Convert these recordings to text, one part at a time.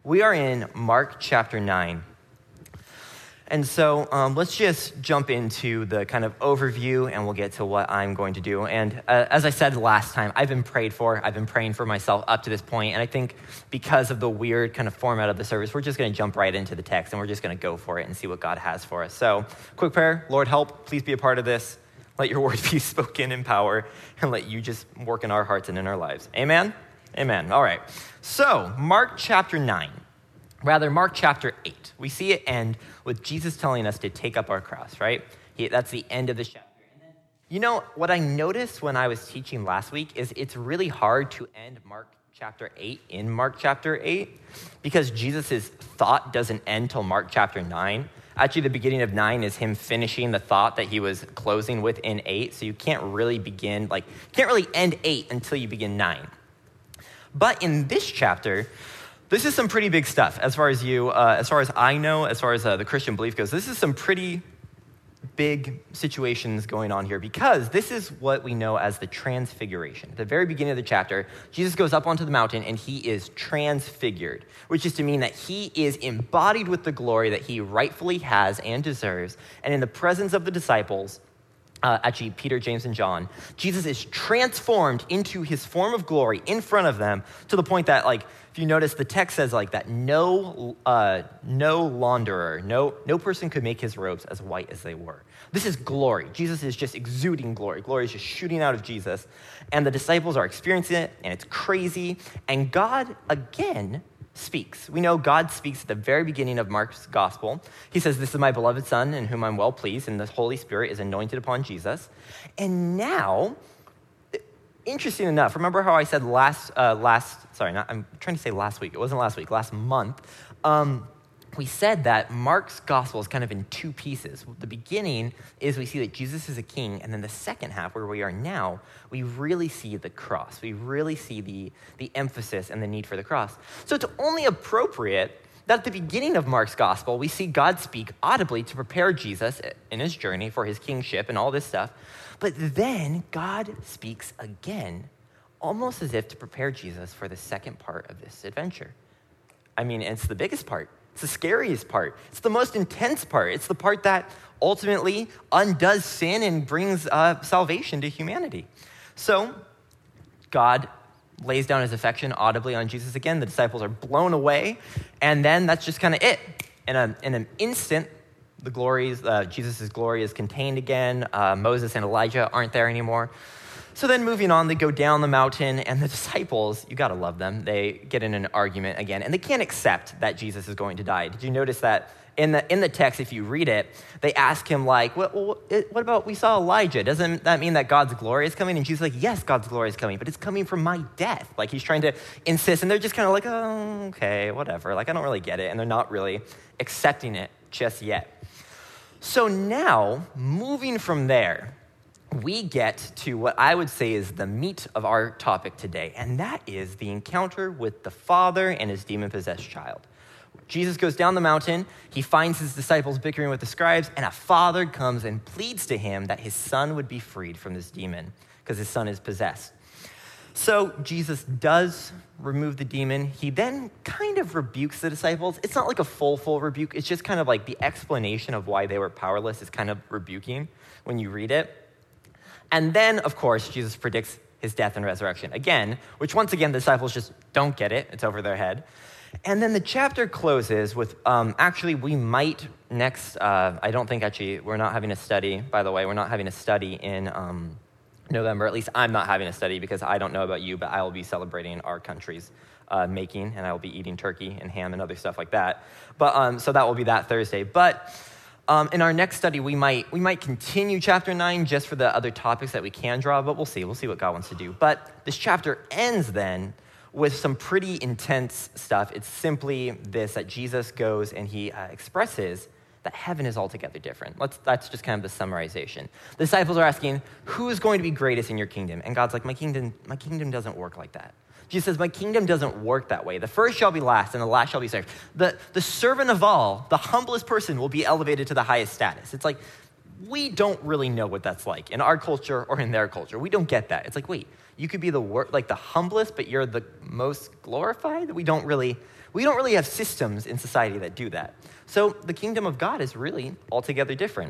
We are in Mark chapter 9. And so let's just jump into the kind of overview and we'll get to what I'm going to do. And as I said last time, I've been praying for myself up to this point. And I think because of the weird kind of format of the service, we're just going to jump right into the text and we're just going to go for it and see what God has for us. So quick prayer, Lord, help, please be a part of this. Let your word be spoken in power and let you just work in our hearts and in our lives. Amen? Amen. All right. So Mark chapter 8. We see it end with Jesus telling us to take up our cross, right? That's the end of the chapter. And then, you know, what I noticed when I was teaching last week is it's really hard to end Mark chapter 8 in Mark chapter 8 because Jesus' thought doesn't end till Mark chapter 9. Actually, the beginning of 9 is him finishing the thought that he was closing with in 8. So you can't really end 8 until you begin 9. But in this chapter, this is some pretty big stuff as far as I know, as far as the Christian belief goes. This is some pretty big situations going on here because this is what we know as the transfiguration. At the very beginning of the chapter, Jesus goes up onto the mountain and he is transfigured, which is to mean that he is embodied with the glory that he rightfully has and deserves. And in the presence of the disciples, actually Peter, James, and John, Jesus is transformed into his form of glory in front of them to the point that, like, if you notice, the text says like that no launderer, no person could make his robes as white as they were. This is glory. Jesus is just exuding glory. Glory is just shooting out of Jesus. And the disciples are experiencing it, and it's crazy. And God, again, speaks. We know God speaks at the very beginning of Mark's gospel. He says, "This is my beloved son in whom I'm well pleased," and the Holy Spirit is anointed upon Jesus. And now, interesting enough, remember how I said last month, we said that Mark's gospel is kind of in two pieces. The beginning is we see that Jesus is a king, and then the second half, where we are now, we really see the cross. We really see the emphasis and the need for the cross. So it's only appropriate that at the beginning of Mark's gospel, we see God speak audibly to prepare Jesus in his journey for his kingship and all this stuff. But then God speaks again, almost as if to prepare Jesus for the second part of this adventure. I mean, it's the biggest part. It's the scariest part. It's the most intense part. It's the part that ultimately undoes sin and brings salvation to humanity. So God lays down his affection audibly on Jesus again. The disciples are blown away. And then that's just kind of it. In an instant, Jesus' glory is contained again. Moses and Elijah aren't there anymore. So then moving on, they go down the mountain, and the disciples, you gotta love them, they get in an argument again, and they can't accept that Jesus is going to die. Did you notice that in the text, if you read it, they ask him like, what about, we saw Elijah, doesn't that mean that God's glory is coming? And Jesus is like, yes, God's glory is coming, but it's coming from my death. Like, he's trying to insist, and they're just kind of like, oh, okay, whatever. Like, I don't really get it, and they're not really accepting it just yet. So now, moving from there, we get to what I would say is the meat of our topic today, and that is the encounter with the Father and his demon-possessed child. Jesus goes down the mountain, he finds his disciples bickering with the scribes, and a father comes and pleads to him that his son would be freed from this demon because his son is possessed. So Jesus does remove the demon. He then kind of rebukes the disciples. It's not like a full rebuke. It's just kind of like the explanation of why they were powerless is kind of rebuking when you read it. And then, of course, Jesus predicts his death and resurrection again, which once again, the disciples just don't get it. It's over their head. And then the chapter closes with, we might next, we're not having a study, by the way. We're not having a study in November. At least I'm not having a study because I don't know about you, but I will be celebrating our country's making, and I will be eating turkey and ham and other stuff like that. But so that will be that Thursday. But in our next study, we might continue chapter 9 just for the other topics that we can draw, but we'll see what God wants to do. But this chapter ends then with some pretty intense stuff. It's simply this, that Jesus goes and he expresses that heaven is altogether different. That's just kind of the summarization. The disciples are asking, who is going to be greatest in your kingdom? And God's like, my kingdom doesn't work like that. Jesus says, my kingdom doesn't work that way. The first shall be last, and the last shall be served. The servant of all, the humblest person, will be elevated to the highest status. It's like, we don't really know what that's like in our culture or in their culture. We don't get that. It's like, wait, you could be the humblest, but you're the most glorified? We don't really We don't really have systems in society that do that. So the kingdom of God is really altogether different.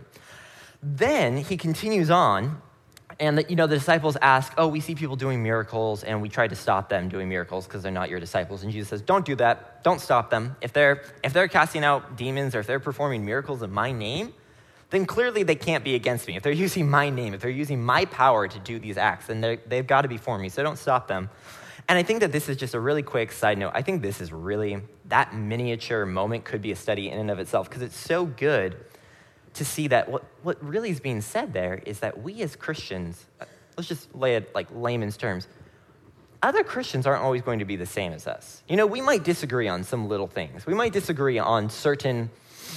Then he continues on, and the disciples ask, oh, we see people doing miracles, and we try to stop them doing miracles because they're not your disciples. And Jesus says, don't do that. Don't stop them. If they're casting out demons or if they're performing miracles in my name, then clearly they can't be against me. If they're using my name, if they're using my power to do these acts, then they've got to be for me, so don't stop them. And I think that this is just a really quick side note. I think this is really, that miniature moment could be a study in and of itself because it's so good to see that what really is being said there is that we as Christians, let's just lay it like layman's terms, other Christians aren't always going to be the same as us. We might disagree on some little things. We might disagree on certain,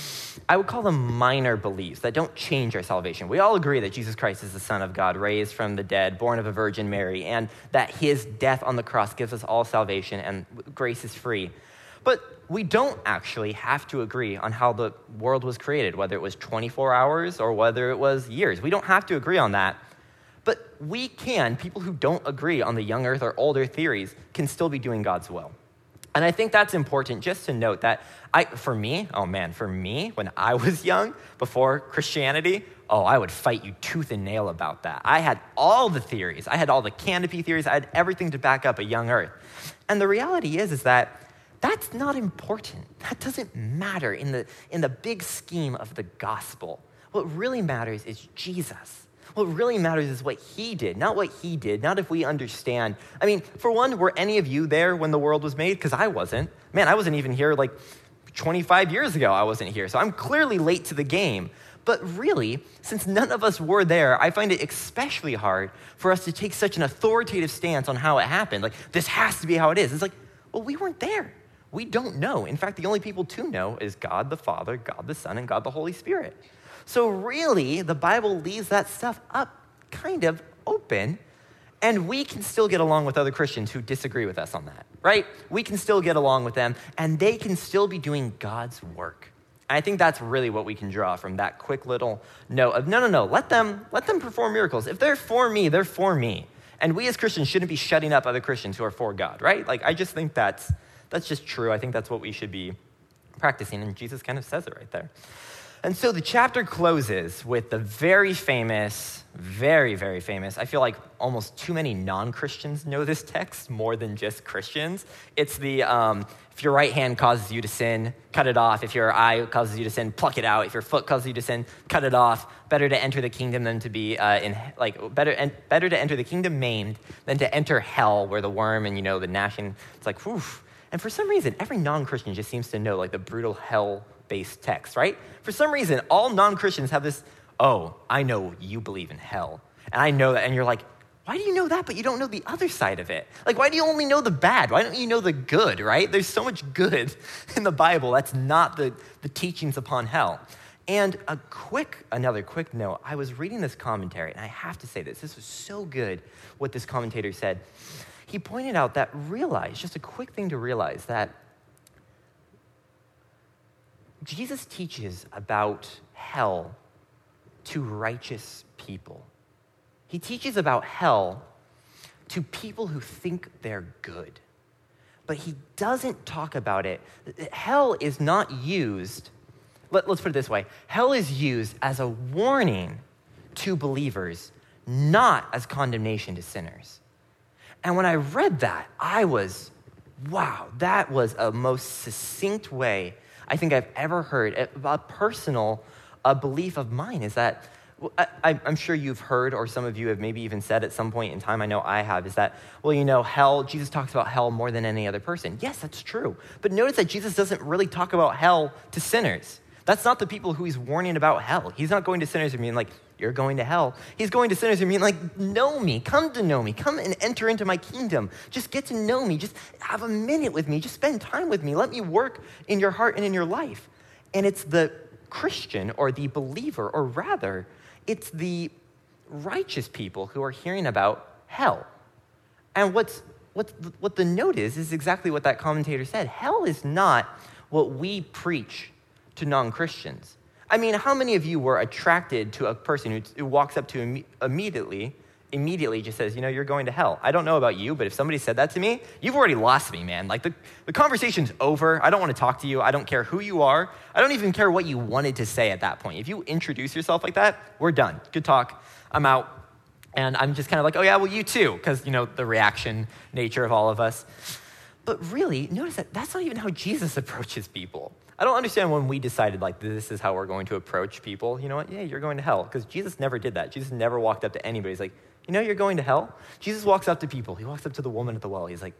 I would call them minor beliefs that don't change our salvation. We all agree that Jesus Christ is the Son of God, raised from the dead, born of a Virgin Mary, and that his death on the cross gives us all salvation and grace is free. But we don't actually have to agree on how the world was created, whether it was 24 hours or whether it was years. We don't have to agree on that. But we can, people who don't agree on the young earth or older theories, can still be doing God's will. And I think that's important just to note that for me, when I was young, before Christianity, I would fight you tooth and nail about that. I had all the theories. I had all the canopy theories. I had everything to back up a young earth. And the reality is that that's not important. That doesn't matter in the big scheme of the gospel. What really matters is Jesus. What really matters is what he did, not what he did, not if we understand. I mean, for one, were any of you there when the world was made? Because I wasn't. Man, I wasn't even here like 25 years ago. I wasn't here. So I'm clearly late to the game. But really, since none of us were there, I find it especially hard for us to take such an authoritative stance on how it happened. Like, this has to be how it is. It's like, well, we weren't there. We don't know. In fact, the only people to know is God the Father, God the Son, and God the Holy Spirit. So really, the Bible leaves that stuff up kind of open, and we can still get along with other Christians who disagree with us on that, right? We can still get along with them, and they can still be doing God's work. And I think that's really what we can draw from that quick little note of, no, let them perform miracles. If they're for me, they're for me. And we as Christians shouldn't be shutting up other Christians who are for God, right? Like, I just think that's just true. I think that's what we should be practicing, and Jesus kind of says it right there. And so the chapter closes with the very famous, very, very famous, I feel like almost too many non-Christians know this text more than just Christians. It's the, if your right hand causes you to sin, cut it off. If your eye causes you to sin, pluck it out. If your foot causes you to sin, cut it off. Better to enter the kingdom than to be, better to enter the kingdom maimed than to enter hell where the worm and, the gnashing, it's like, whew. And for some reason, every non-Christian just seems to know like the brutal hell-based text, right? For some reason, all non-Christians have this, I know you believe in hell. And I know that. And you're like, why do you know that, but you don't know the other side of it? Like, why do you only know the bad? Why don't you know the good, right? There's so much good in the Bible. That's not the teachings upon hell. And another quick note, I was reading this commentary, and I have to say this was so good what this commentator said. He pointed out that just a quick thing to realize, that Jesus teaches about hell to righteous people. He teaches about hell to people who think they're good. But he doesn't talk about it. Hell is not used, let's put it this way. Hell is used as a warning to believers, not as condemnation to sinners. And when I read that, I was, wow, that was a most succinct way I think I've ever heard. A personal belief of mine is that, I'm sure you've heard, or some of you have maybe even said at some point in time, I know I have, is that, hell, Jesus talks about hell more than any other person. Yes, that's true. But notice that Jesus doesn't really talk about hell to sinners. That's not the people who he's warning about hell. He's not going to sinners and being like, you're going to hell. He's going to sinners and being like, know me, come to know me, come and enter into my kingdom. Just get to know me. Just have a minute with me. Just spend time with me. Let me work in your heart and in your life. And it's the Christian or the believer, or rather, it's the righteous people who are hearing about hell. And what the note is exactly what that commentator said. Hell is not what we preach to non-Christians. I mean, how many of you were attracted to a person who walks up to you immediately immediately just says, you're going to hell. I don't know about you, but if somebody said that to me, you've already lost me, man. Like the conversation's over. I don't want to talk to you. I don't care who you are. I don't even care what you wanted to say at that point. If you introduce yourself like that, we're done. Good talk. I'm out. And I'm just kind of like, oh yeah, well you too, because the reaction nature of all of us. But really, notice that that's not even how Jesus approaches people. I don't understand when we decided like this is how we're going to approach people. You know what? Yeah, you're going to hell. Because Jesus never did that. Jesus never walked up to anybody. He's like, you're going to hell? Jesus walks up to people. He walks up to the woman at the well. He's like,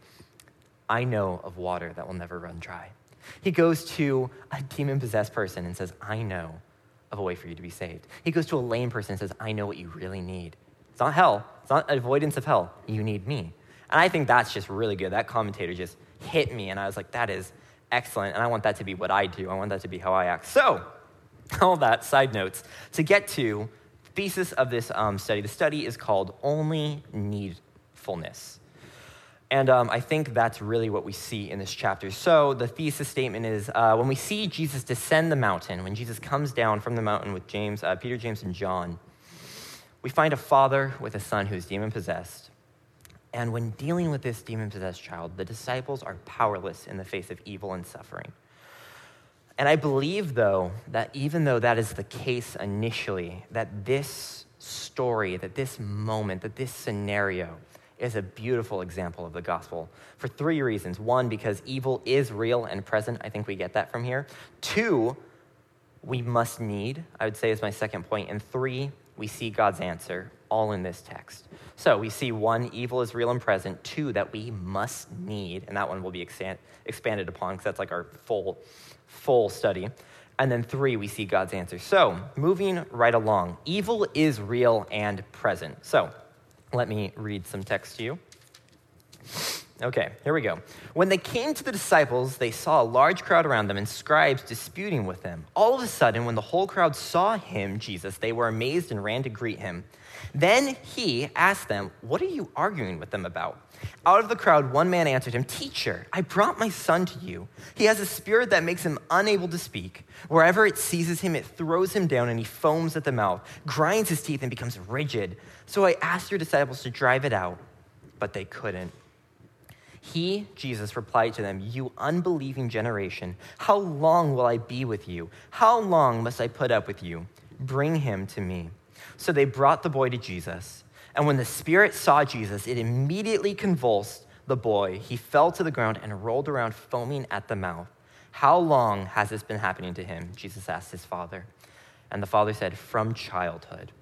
I know of water that will never run dry. He goes to a demon-possessed person and says, I know of a way for you to be saved. He goes to a lame person and says, I know what you really need. It's not hell. It's not avoidance of hell. You need me. And I think that's just really good. That commentator just hit me, and I was like, that is excellent, and I want that to be what I do. I want that to be how I act. So, all that, side notes, to get to the thesis of this study. The study is called Only Needfulness. And I think that's really what we see in this chapter. So the thesis statement is, when we see Jesus descend the mountain, when Jesus comes down from the mountain with Peter, James, and John, we find a father with a son who's demon-possessed. And when dealing with this demon-possessed child, the disciples are powerless in the face of evil and suffering. And I believe, though, that even though that is the case initially, that this story, that this moment, that this scenario is a beautiful example of the gospel for 3 reasons. 1, because evil is real and present. I think we get that from here. 2, we must need, I would say is my second point. And 3, we see God's answer, all in this text. So we see 1, evil is real and present. 2, that we must need, and that one will be expanded upon because that's like our full study. And then 3, we see God's answer. So moving right along, evil is real and present. So let me read some text to you. Okay, here we go. When they came to the disciples, they saw a large crowd around them and scribes disputing with them. All of a sudden, when the whole crowd saw him, Jesus, they were amazed and ran to greet him. Then he asked them, what are you arguing with them about? Out of the crowd, one man answered him, Teacher, I brought my son to you. He has a spirit that makes him unable to speak. Wherever it seizes him, it throws him down and he foams at the mouth, grinds his teeth and becomes rigid. So I asked your disciples to drive it out, but they couldn't. He, Jesus, replied to them, You unbelieving generation, how long will I be with you? How long must I put up with you? Bring him to me. So they brought the boy to Jesus. And when the spirit saw Jesus, it immediately convulsed the boy. He fell to the ground and rolled around, foaming at the mouth. How long has this been happening to him? Jesus asked his father. And the father said, From childhood.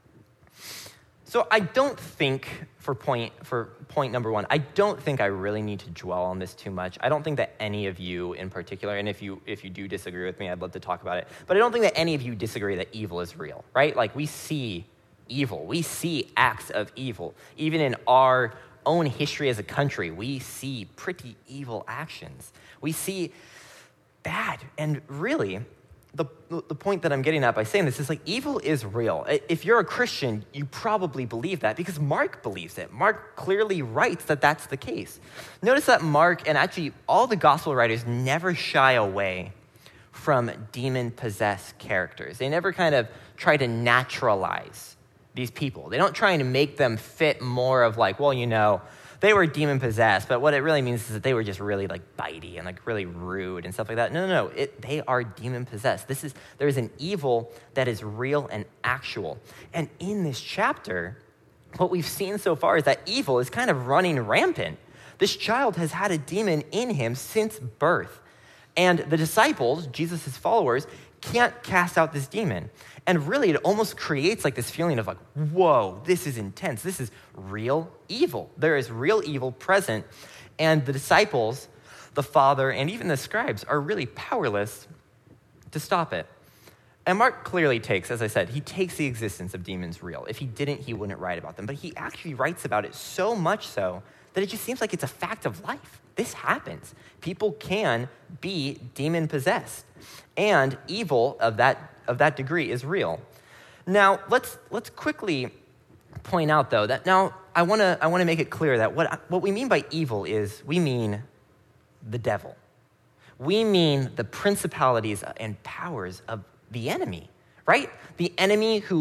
So I don't think, for point number 1, I don't think I really need to dwell on this too much. I don't think that any of you in particular, and if you do disagree with me, I'd love to talk about it. But I don't think that any of you disagree that evil is real, right? Like we see evil. We see acts of evil. Even in our own history as a country, we see pretty evil actions. We see bad. And really, the point that I'm getting at by saying this is like evil is real. If you're a Christian, you probably believe that because Mark believes it. Mark clearly writes that that's the case. Notice that Mark and actually all the gospel writers never shy away from demon-possessed characters. They never kind of try to naturalize these people. They don't try to make them fit more of like, well, they were demon-possessed, but what it really means is that they were just really like bitey and like really rude and stuff like that. No. They are demon-possessed. There is an evil that is real and actual. And in this chapter, what we've seen so far is that evil is kind of running rampant. This child has had a demon in him since birth. And the disciples, Jesus' followers, can't cast out this demon. And really, it almost creates like this feeling of like, whoa, this is intense. This is real evil. There is real evil present. And the disciples, the father, and even the scribes are really powerless to stop it. And Mark clearly takes, as I said, he takes the existence of demons real. If he didn't, he wouldn't write about them. But he actually writes about it so much so that it just seems like it's a fact of life. This happens. People can be demon-possessed. And evil of that degree is real. Now, let's quickly point out, though, that now I want to make it clear that what we mean by evil is we mean the devil. We mean the principalities and powers of the enemy, right? The enemy who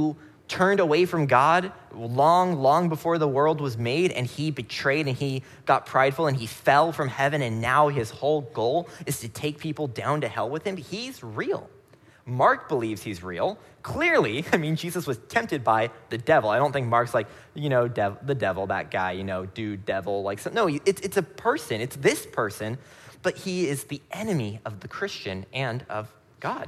turned away from God long before the world was made, and he betrayed and he got prideful and he fell from heaven, and now his whole goal is to take people down to hell with him. He's real. Mark believes he's real. Clearly, Jesus was tempted by the devil. I don't think Mark's like, the devil, that guy, dude, devil. No, it's a person. It's this person, but he is the enemy of the Christian and of God.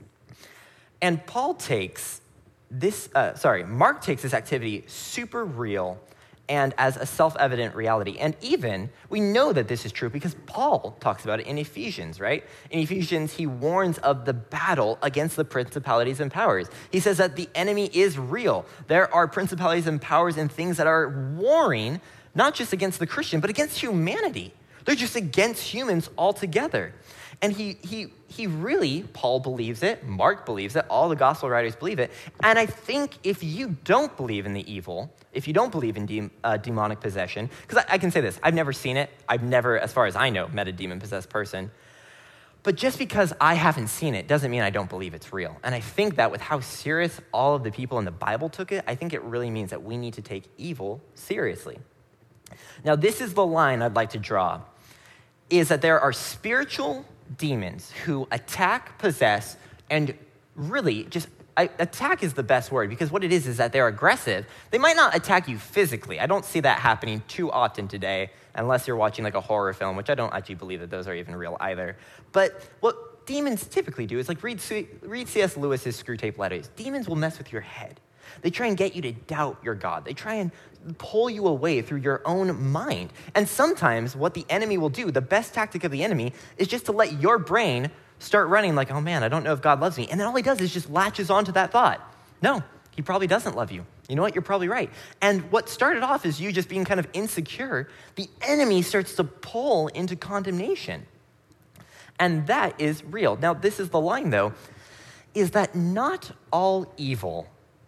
And Mark takes this activity super real and as a self-evident reality. And even, we know that this is true because Paul talks about it in Ephesians, right? In Ephesians, he warns of the battle against the principalities and powers. He says that the enemy is real. There are principalities and powers and things that are warring, not just against the Christian, but against humanity. They're just against humans altogether. And Paul believes it, Mark believes it, all the gospel writers believe it. And I think if you don't believe in the evil, if you don't believe in demonic possession, because I can say this, I've never seen it. I've never, as far as I know, met a demon-possessed person. But just because I haven't seen it doesn't mean I don't believe it's real. And I think that with how serious all of the people in the Bible took it, I think it really means that we need to take evil seriously. Now, this is the line I'd like to draw, is that there are spiritual demons who attack, possess, and really just, attack is the best word, because what it is that they're aggressive. They might not attack you physically. I don't see that happening too often today, unless you're watching like a horror film, which I don't actually believe that those are even real either. But what demons typically do is read C.S. Lewis's Screwtape Letters. Demons will mess with your head. They try and get you to doubt your God. They try and pull you away through your own mind. And sometimes what the enemy will do, the best tactic of the enemy, is just to let your brain start running like, oh man, I don't know if God loves me. And then all he does is just latches onto that thought. No, he probably doesn't love you. You know what? You're probably right. And what started off as you just being kind of insecure, the enemy starts to pull into condemnation. And that is real. Now, this is the line, though, is that not all evil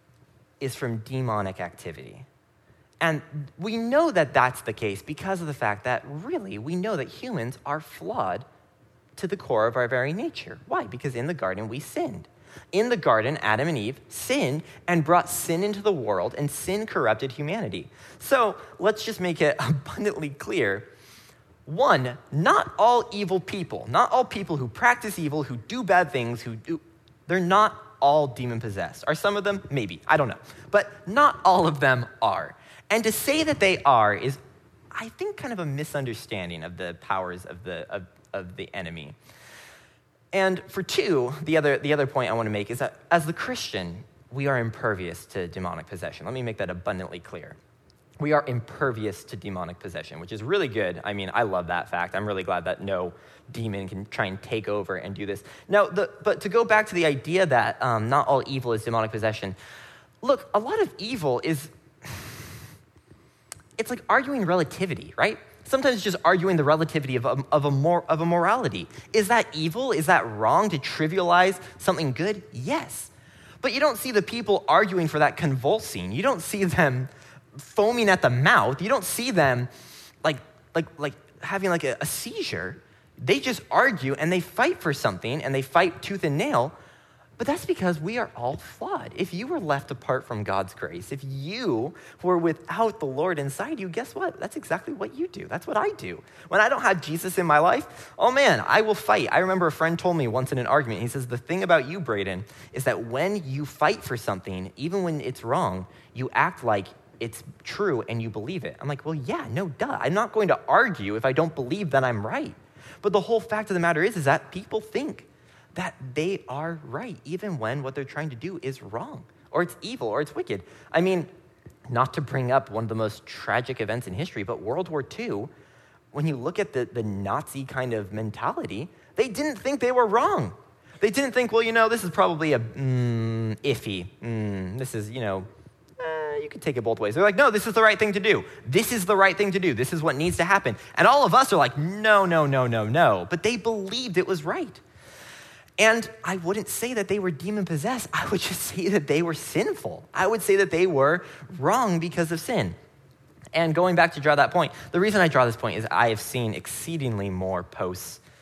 is from demonic activity. And we know that that's the case because of the fact that really we know that humans are flawed to the core of our very nature. Why? Because in the garden we sinned. In the garden, Adam and Eve sinned and brought sin into the world, and sin corrupted humanity. So let's just make it abundantly clear. One, not all evil people, not all people who practice evil, who do bad things, they're not all demon-possessed. Are some of them? Maybe. I don't know. But not all of them are. And to say that they are is, I think, kind of a misunderstanding of the powers of the enemy. And for two, the other point I want to make is that as the Christian, we are impervious to demonic possession. Let me make that abundantly clear. We are impervious to demonic possession, which is really good. I love that fact. I'm really glad that no demon can try and take over and do this. Now, but to go back to the idea that not all evil is demonic possession, look, a lot of evil is, it's like arguing relativity, right? Sometimes it's just arguing the relativity of a morality. Is that evil? Is that wrong to trivialize something good? Yes. But you don't see the people arguing for that convulsing. You don't see them foaming at the mouth. You don't see them like having like a seizure. They just argue and they fight for something and they fight tooth and nail. But that's because we are all flawed. If you were left apart from God's grace, if you were without the Lord inside you, guess what? That's exactly what you do. That's what I do. When I don't have Jesus in my life, oh man, I will fight. I remember a friend told me once in an argument, he says, the thing about you, Braden, is that when you fight for something, even when it's wrong, you act like it's true and you believe it. I'm like, well, yeah, no, duh. I'm not going to argue if I don't believe that I'm right. But the whole fact of the matter is that people think that they are right, even when what they're trying to do is wrong, or it's evil, or it's wicked. Not to bring up one of the most tragic events in history, but World War II, when you look at the Nazi kind of mentality, they didn't think they were wrong. They didn't think, well, this is probably a iffy. This is, you could take it both ways. They're like, no, this is the right thing to do. This is the right thing to do. This is what needs to happen. And all of us are like, no. But they believed it was right. And I wouldn't say that they were demon-possessed. I would just say that they were sinful. I would say that they were wrong because of sin. And going back to draw that point, the reason I draw this point is I have seen exceedingly more posts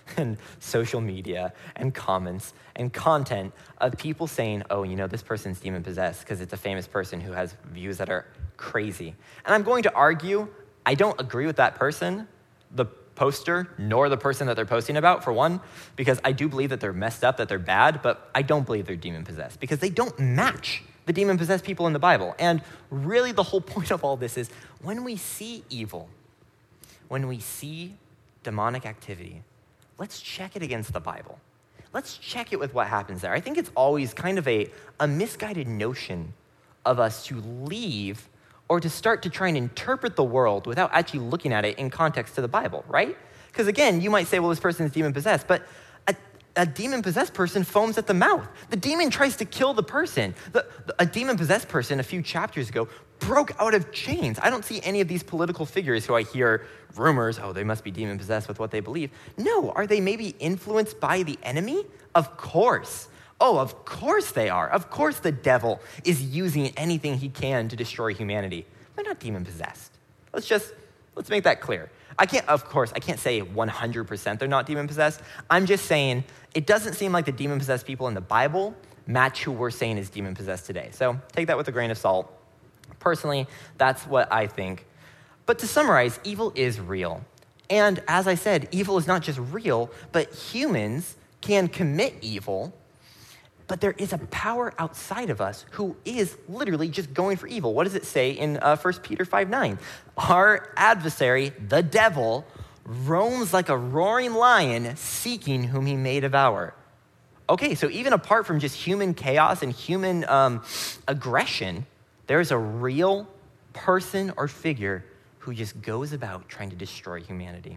and social media and comments and content of people saying, oh, this person's demon-possessed because it's a famous person who has views that are crazy. And I'm going to argue, I don't agree with that person, the poster, nor the person that they're posting about, for one, because I do believe that they're messed up, that they're bad, but I don't believe they're demon-possessed because they don't match the demon-possessed people in the Bible. And really the whole point of all this is when we see evil, when we see demonic activity, let's check it against the Bible. Let's check it with what happens there. I think it's always kind of a misguided notion of us to leave or to start to try and interpret the world without actually looking at it in context to the Bible, right? Because again, you might say, well, this person is demon-possessed, but a demon-possessed person foams at the mouth. The demon tries to kill the person. A demon-possessed person a few chapters ago broke out of chains. I don't see any of these political figures who I hear rumors, oh, they must be demon-possessed with what they believe. No, are they maybe influenced by the enemy? Of course. Oh, of course they are. Of course the devil is using anything he can to destroy humanity. They're not demon-possessed. Let's make that clear. I can't say 100% they're not demon-possessed. I'm just saying it doesn't seem like the demon-possessed people in the Bible match who we're saying is demon-possessed today. So take that with a grain of salt. Personally, that's what I think. But to summarize, evil is real. And as I said, evil is not just real, but humans can commit evil, but there is a power outside of us who is literally just going for evil. What does it say in 1 Peter 5:9? Our adversary, the devil, roams like a roaring lion seeking whom he may devour. Okay, so even apart from just human chaos and human aggression, there's a real person or figure who just goes about trying to destroy humanity.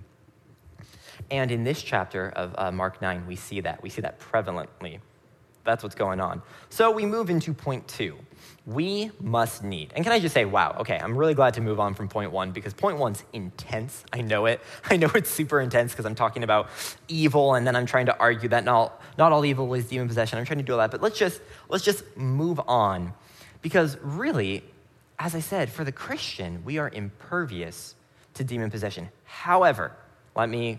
And in this chapter of Mark 9, we see that. We see that prevalently. That's what's going on. So we move into point 2. We must need. And can I just say, wow, okay, I'm really glad to move on from point 1 because point 1's intense. I know it. I know it's super intense because I'm talking about evil and then I'm trying to argue that not all evil is demon possession. I'm trying to do all that, but let's just move on because really, as I said, for the Christian, we are impervious to demon possession. However, let me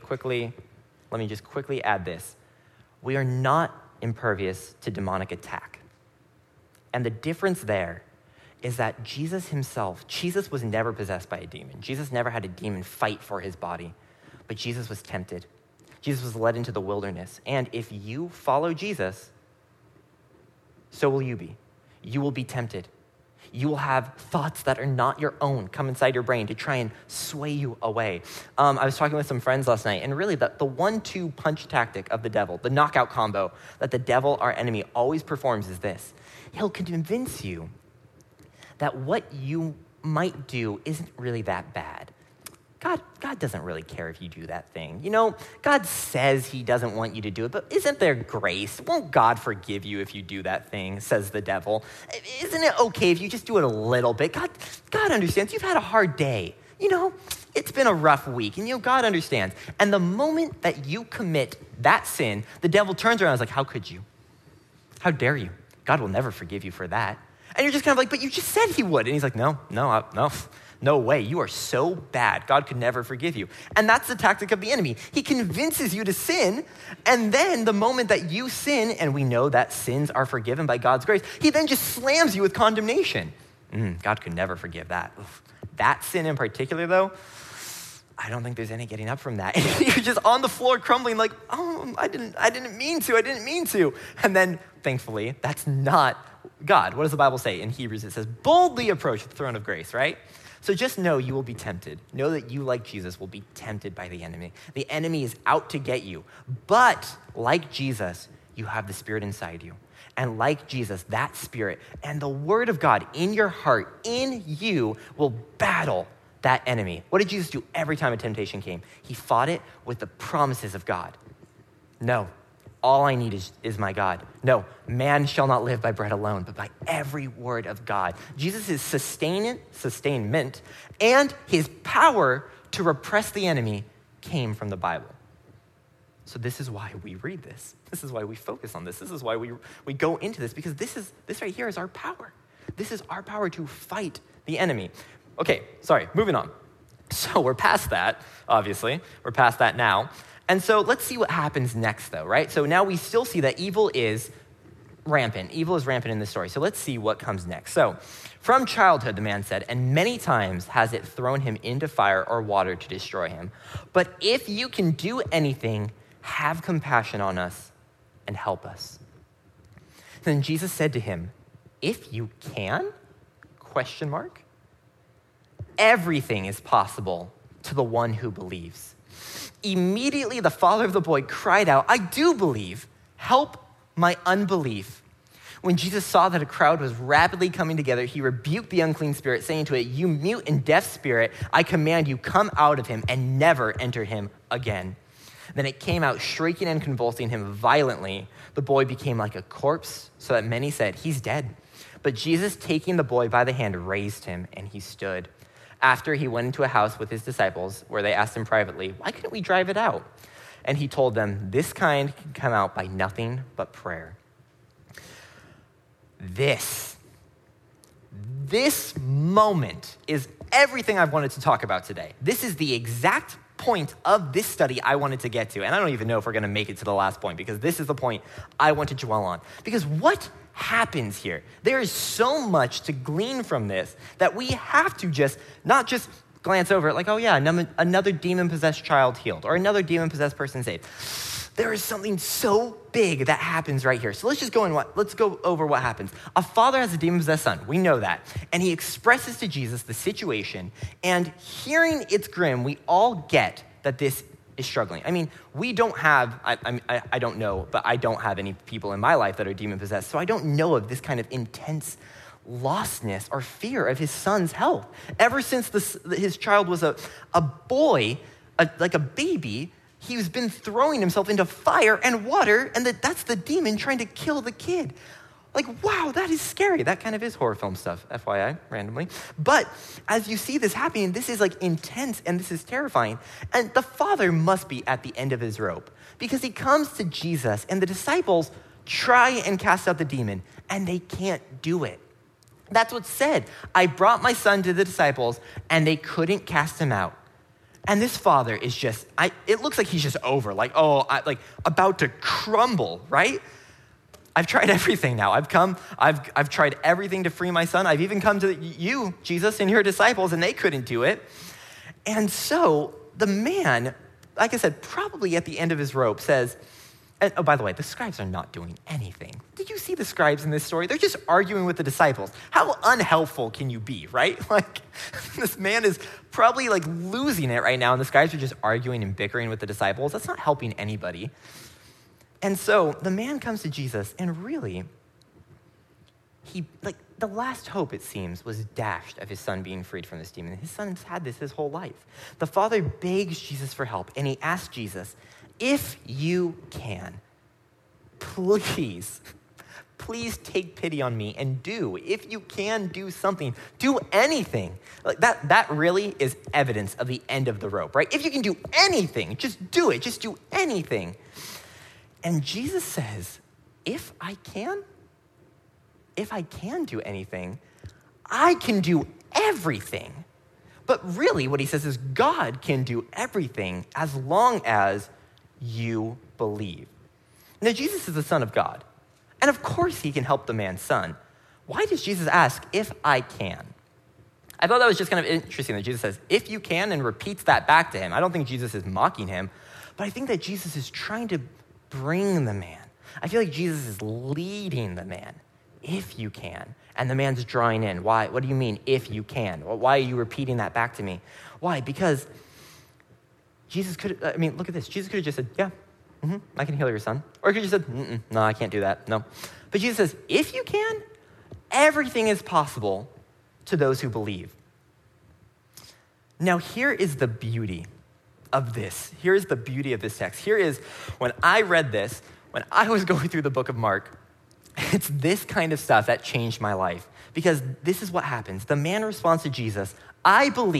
just quickly add this. We are not impervious to demonic attack. And the difference there is that Jesus was never possessed by a demon. Jesus never had a demon fight for his body, but Jesus was tempted. Jesus was led into the wilderness. And if you follow Jesus, so will you be. You will be tempted. You will have thoughts that are not your own come inside your brain to try and sway you away. I was talking with some friends last night, and really the 1-2 punch tactic of the devil, the knockout combo that the devil, our enemy, always performs is this. He'll convince you that what you might do isn't really that bad. God doesn't really care if you do that thing. God says he doesn't want you to do it, but isn't there grace? Won't God forgive you if you do that thing, says the devil? Isn't it okay if you just do it a little bit? God understands. You've had a hard day. It's been a rough week, and God understands. And the moment that you commit that sin, the devil turns around and is like, how could you? How dare you? God will never forgive you for that. And you're just kind of like, but you just said he would. And he's like, no way. You are so bad. God could never forgive you. And that's the tactic of the enemy. He convinces you to sin. And then the moment that you sin, and we know that sins are forgiven by God's grace, he then just slams you with condemnation. God could never forgive that. Oof. That sin in particular, though, I don't think there's any getting up from that. You're just on the floor crumbling like, oh, I didn't mean to. And then, thankfully, that's not God. What does the Bible say? In Hebrews, it says, boldly approach the throne of grace, right? So just know you will be tempted. Know that you, like Jesus, will be tempted by the enemy. The enemy is out to get you. But like Jesus, you have the Spirit inside you. And like Jesus, that Spirit and the Word of God in your heart, in you, will battle that enemy. What did Jesus do every time a temptation came? He fought it with the promises of God. No, all I need is my God. No, man shall not live by bread alone, but by every word of God. Jesus' sustainment and his power to repress the enemy came from the Bible. So this is why we read this. This is why we focus on this. This is why we go into this, because this right here is our power. This is our power to fight the enemy. Okay, sorry, moving on. So we're past that, obviously. We're past that now. And so let's see what happens next, though, right? So now we still see that evil is rampant. Evil is rampant in this story. So let's see what comes next. So from childhood, the man said, and many times has it thrown him into fire or water to destroy him. But if you can do anything, have compassion on us and help us. Then Jesus said to him, if you can? ? Everything is possible to the one who believes. Immediately the father of the boy cried out, I do believe. Help my unbelief. When Jesus saw that a crowd was rapidly coming together, he rebuked the unclean spirit, saying to it, you mute and deaf spirit, I command you, come out of him and never enter him again. Then it came out, shrieking and convulsing him violently. The boy became like a corpse, so that many said, he's dead. But Jesus, taking the boy by the hand, raised him, and he stood. After he went into a house with his disciples, where they asked him privately, why couldn't we drive it out? And he told them, this kind can come out by nothing but prayer. This moment is everything I've wanted to talk about today. This is the exact point of this study I wanted to get to. And I don't even know if we're going to make it to the last point, because this is the point I want to dwell on. Because what happens here? There is so much to glean from this that we have to not just glance over it like, oh yeah, another demon-possessed child healed, or another demon-possessed person saved. There is something so big that happens right here. So let's go over what happens. A father has a demon-possessed son. We know that. And he expresses to Jesus the situation. And hearing it's grim, we all get that this is struggling. I mean, we don't have, I don't know, but I don't have any people in my life that are demon-possessed. So I don't know of this kind of intense lostness or fear of his son's health. Ever since his child was a boy, like a baby, he's been throwing himself into fire and water, and that's the demon trying to kill the kid. Like, wow, that is scary. That kind of is horror film stuff, FYI, randomly. But as you see this happening, this is like intense and this is terrifying. And the father must be at the end of his rope, because he comes to Jesus and the disciples try and cast out the demon, and they can't do it. That's what's said. I brought my son to the disciples, and they couldn't cast him out. And this father is it looks like he's just over, about to crumble, right? I've tried everything now. I've tried everything to free my son. I've even come to you, Jesus, and your disciples, and they couldn't do it. And so the man, like I said, probably at the end of his rope says, and oh, by the way, the scribes are not doing anything. Did you see the scribes in this story? They're just arguing with the disciples. How unhelpful can you be, right? Like, this man is probably like losing it right now, and the scribes are just arguing and bickering with the disciples. That's not helping anybody. And so the man comes to Jesus, and really, the last hope, it seems, was dashed of his son being freed from this demon. His son's had this his whole life. The father begs Jesus for help, and he asks Jesus, if you can, please take pity on me and if you can do something, do anything. Like that really is evidence of the end of the rope, right? If you can do anything, just do it, just do anything. And Jesus says, if I can do anything, I can do everything. But really what he says is God can do everything as long as you believe. Now, Jesus is the Son of God, and of course he can help the man's son. Why does Jesus ask, if I can? I thought that was just kind of interesting that Jesus says, if you can, and repeats that back to him. I don't think Jesus is mocking him, but I think that Jesus is trying to bring the man. I feel like Jesus is leading the man, if you can. And the man's drawing in. Why? What do you mean, if you can? Why are you repeating that back to me? Why? Because Jesus look at this. Jesus could have just said, yeah, I can heal your son. Or he could have just said, no, I can't do that. No. But Jesus says, if you can, everything is possible to those who believe. Now, here is the beauty of this. Here is the beauty of this text. Here is, when I read this, when I was going through the book of Mark, it's this kind of stuff that changed my life. Because this is what happens. The man responds to Jesus, I believe, ...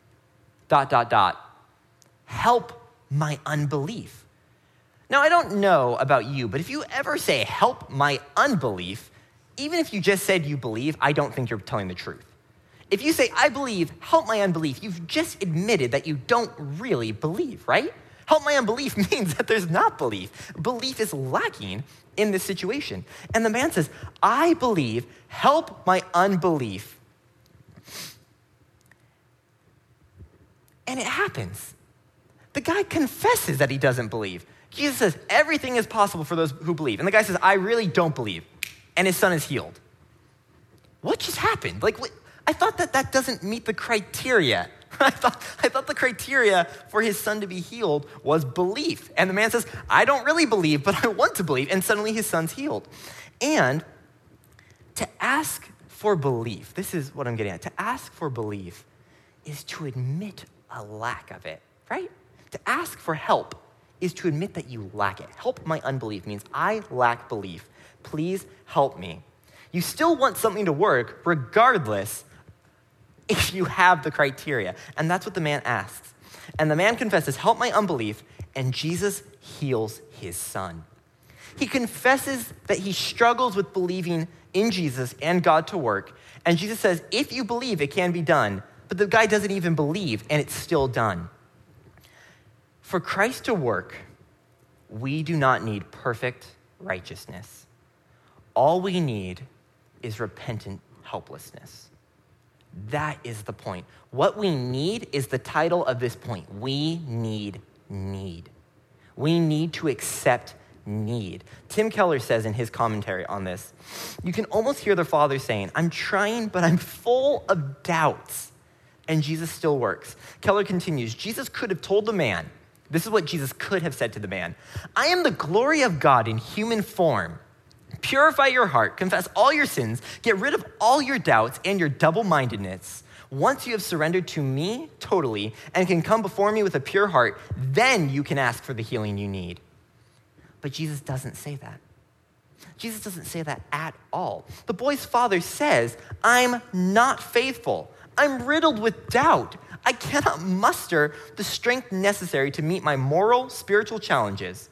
help my unbelief. Now, I don't know about you, but if you ever say, help my unbelief, even if you just said you believe, I don't think you're telling the truth. If you say, I believe, help my unbelief, you've just admitted that you don't really believe, right? Help my unbelief means that there's not belief. Belief is lacking in this situation. And the man says, I believe, help my unbelief. And it happens. The guy confesses that he doesn't believe. Jesus says, everything is possible for those who believe. And the guy says, I really don't believe. And his son is healed. What just happened? I thought that doesn't meet the criteria. I thought the criteria for his son to be healed was belief. And the man says, I don't really believe, but I want to believe. And suddenly his son's healed. And to ask for belief, this is what I'm getting at. To ask for belief is to admit a lack of it, right? To ask for help is to admit that you lack it. Help my unbelief means I lack belief. Please help me. You still want something to work regardless if you have the criteria. And that's what the man asks. And the man confesses, help my unbelief, and Jesus heals his son. He confesses that he struggles with believing in Jesus and God to work. And Jesus says, if you believe, it can be done. But the guy doesn't even believe, and it's still done. For Christ to work, we do not need perfect righteousness. All we need is repentant helplessness. That is the point. What we need is the title of this point. We need need. We need to accept need. Tim Keller says in his commentary on this, you can almost hear the Father saying, I'm trying, but I'm full of doubts. And Jesus still works. Keller continues, Jesus could have told the man, this is what Jesus could have said to the man, I am the glory of God in human form. Purify your heart, confess all your sins, get rid of all your doubts and your double-mindedness. Once you have surrendered to me totally and can come before me with a pure heart, then you can ask for the healing you need. But Jesus doesn't say that. Jesus doesn't say that at all. The boy's father says, I'm not faithful. I'm riddled with doubt. I cannot muster the strength necessary to meet my moral and spiritual challenges,